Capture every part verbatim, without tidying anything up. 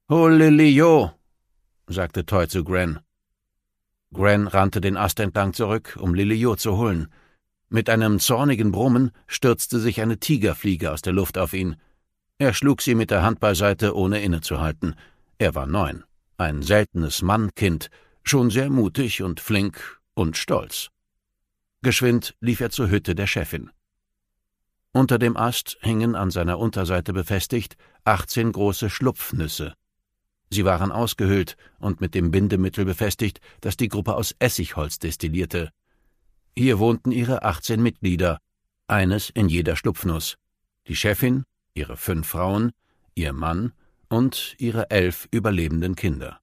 »Hol Lilly-Jo«, sagte Toy zu Gren. Gren rannte den Ast entlang zurück, um Lilly-Jo zu holen. Mit einem zornigen Brummen stürzte sich eine Tigerfliege aus der Luft auf ihn. Er schlug sie mit der Hand beiseite, ohne innezuhalten. Er war neun, ein seltenes Mannkind, schon sehr mutig und flink und stolz. Geschwind lief er zur Hütte der Chefin. Unter dem Ast hingen an seiner Unterseite befestigt achtzehn große Schlupfnüsse. Sie waren ausgehöhlt und mit dem Bindemittel befestigt, das die Gruppe aus Essigholz destillierte. Hier wohnten ihre achtzehn Mitglieder, eines in jeder Schlupfnuss. Die Chefin, ihre fünf Frauen, ihr Mann und ihre elf überlebenden Kinder.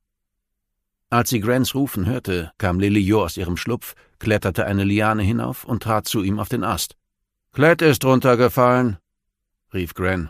Als sie Grens Rufen hörte, kam Lilly-Jo aus ihrem Schlupf, kletterte eine Liane hinauf und trat zu ihm auf den Ast. »Klett ist runtergefallen«, rief Gren.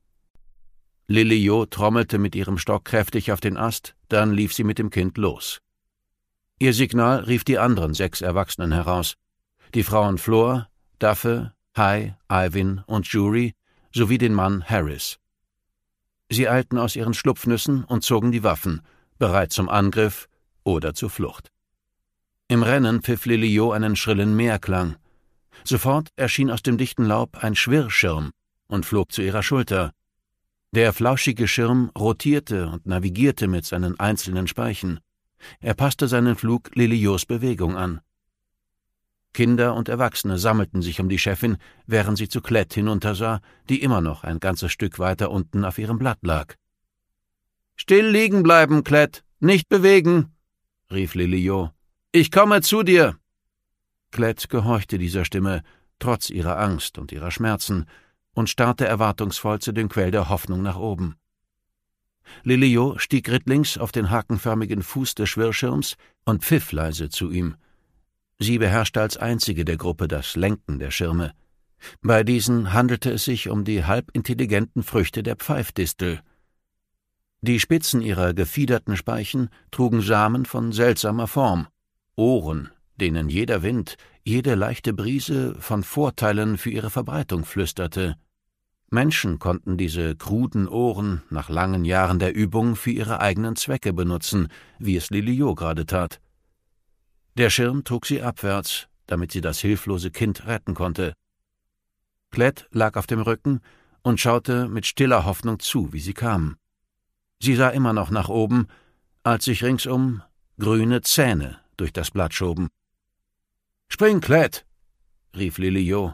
Lilly-Jo trommelte mit ihrem Stock kräftig auf den Ast, dann lief sie mit dem Kind los. Ihr Signal rief die anderen sechs Erwachsenen heraus, die Frauen Flor, Daffe, Hai, Iwin und Jury sowie den Mann Harris. Sie eilten aus ihren Schlupfnüssen und zogen die Waffen, bereit zum Angriff oder zur Flucht. Im Rennen pfiff Lilly-Jo einen schrillen Mehrklang. Sofort erschien aus dem dichten Laub ein Schwirrschirm und flog zu ihrer Schulter. Der flauschige Schirm rotierte und navigierte mit seinen einzelnen Speichen. Er passte seinen Flug Lilly-Jos Bewegung an. Kinder und Erwachsene sammelten sich um die Chefin, während sie zu Klett hinuntersah, die immer noch ein ganzes Stück weiter unten auf ihrem Blatt lag. »Still liegen bleiben, Klett, nicht bewegen«, rief Lilly-Jo. »Ich komme zu dir.« Klett gehorchte dieser Stimme, trotz ihrer Angst und ihrer Schmerzen, und starrte erwartungsvoll zu dem Quell der Hoffnung nach oben. Lilly-Jo stieg rittlings auf den hakenförmigen Fuß des Schwirrschirms und pfiff leise zu ihm. Sie beherrschte als einzige der Gruppe das Lenken der Schirme. Bei diesen handelte es sich um die halbintelligenten Früchte der Pfeifdistel. Die Spitzen ihrer gefiederten Speichen trugen Samen von seltsamer Form, Ohren, denen jeder Wind, jede leichte Brise von Vorteilen für ihre Verbreitung flüsterte. Menschen konnten diese kruden Ohren nach langen Jahren der Übung für ihre eigenen Zwecke benutzen, wie es Lilly-Jo gerade tat. Der Schirm trug sie abwärts, damit sie das hilflose Kind retten konnte. Klett lag auf dem Rücken und schaute mit stiller Hoffnung zu, wie sie kamen. Sie sah immer noch nach oben, als sich ringsum grüne Zähne durch das Blatt schoben. »Spring, Klett«, rief Lilly-Jo.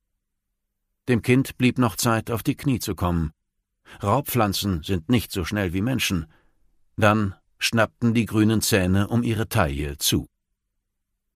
Dem Kind blieb noch Zeit, auf die Knie zu kommen. Raubpflanzen sind nicht so schnell wie Menschen. Dann schnappten die grünen Zähne um ihre Taille zu.